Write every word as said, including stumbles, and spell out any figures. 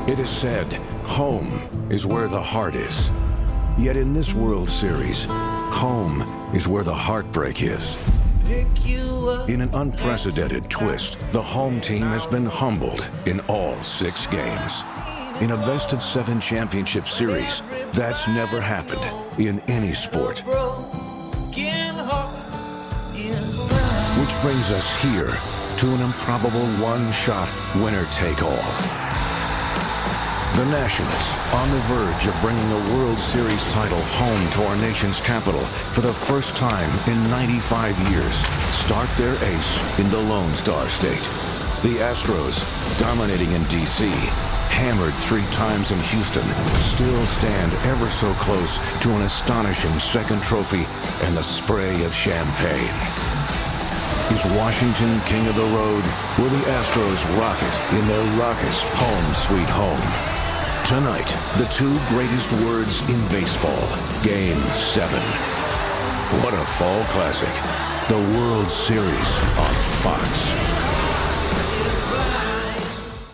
It is said, home is where the heart is. Yet in this World Series, home is where the heartbreak is. In an unprecedented twist, the home team has been humbled in all six games. In a best-of-seven championship series, that's never happened in any sport. Which brings us here to an improbable one-shot winner-take-all. The Nationals, on the verge of bringing a World Series title home to our nation's capital for the first time in ninety-five years, start their ace in the Lone Star State. The Astros, dominating in D C, hammered three times in Houston, still stand ever so close to an astonishing second trophy and the spray of champagne. Is Washington king of the road? Will the Astros rock it in their raucous home sweet home? Tonight, the two greatest words in baseball, Game seven. What a fall classic. The World Series on Fox.